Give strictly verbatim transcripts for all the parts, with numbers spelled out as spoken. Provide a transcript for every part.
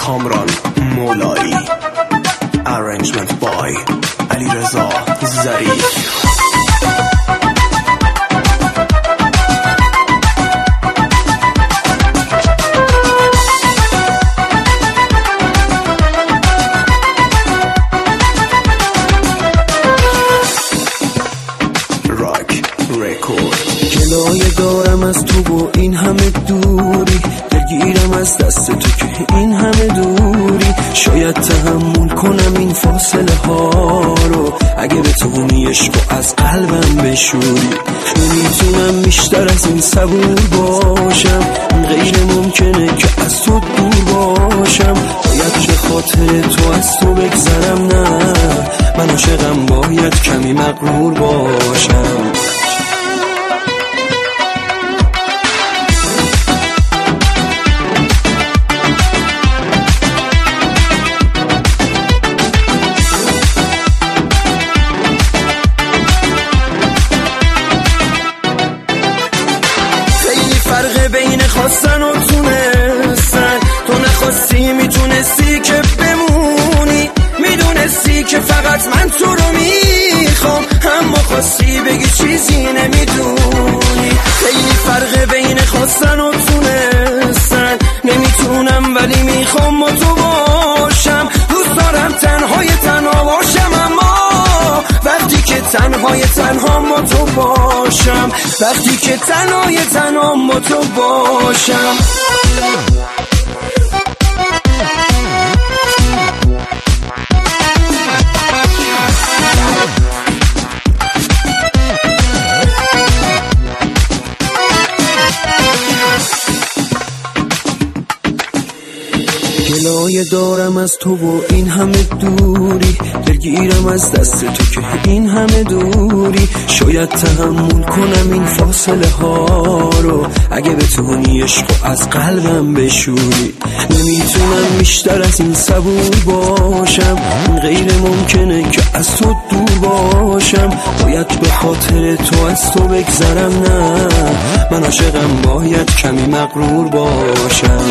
کامران مولایی. Arrangement by علیرضا ظریف. گلایه دارم از تو و این همه دوری، دلگیرم از دست تو که این همه دوری. شاید تحمل کنم این فاصله ها رو اگه به تو عشق و از قلبم بشوری. نمیتونم بیشتر از این صبور باشم، غیر ممکنه که از تو دور باشم. باید به خاطر تو از تو بگذرم، نه من عاشقم باید کمی مغرور باشم. بین خواستن و تونستن، تو نخواستی میتونستی که بمونی، میدونستی که فقط من تو رو میخوام، اما خواستی بگی چیزی نمیدونی. خیلی فرق بین خواستن و تونستن، نمیتونم ولی میخوام با تو باشم. دوست دارم تنهای تنها باشم، اما وقتی که تنهای تنها با تو باشم، وقتی که تنهای تنها با تو باشم. گلایه دارم از تو و این همه دوری، دلگیرم از دست تو که این همه دوری. شاید تحمل کنم این فاصله ها رو اگه بتونی عشق و از قلبم بشوری. نمیتونم بیشتر از این صبور باشم، غیر ممکنه که از تو دور باشم. باید به خاطر تو از تو بگذرم، نه من عاشقم باید کمی مغرور باشم.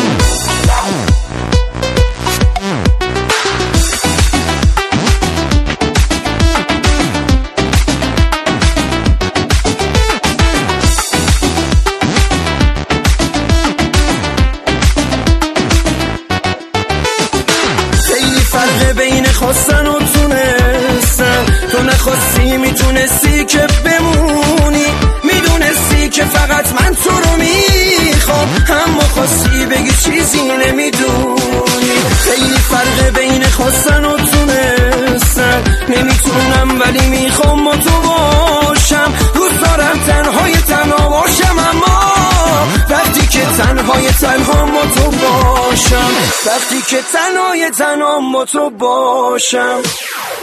بین خواستن و تونستن، تو نخواستی میتونستی که بمونی، میدونستی که فقط من تو رو میخوام، اما خواستی بگی چیزی نمیدونی. خیلی فرق بین خواستن و تونستن، نمیتونم ولی میخوام با تو باشم. دوست دارم تنهای تنها باشم، اما وقتی که تنهای تنها با تو باشم، وقتی که تنهای تنها با تو باشم.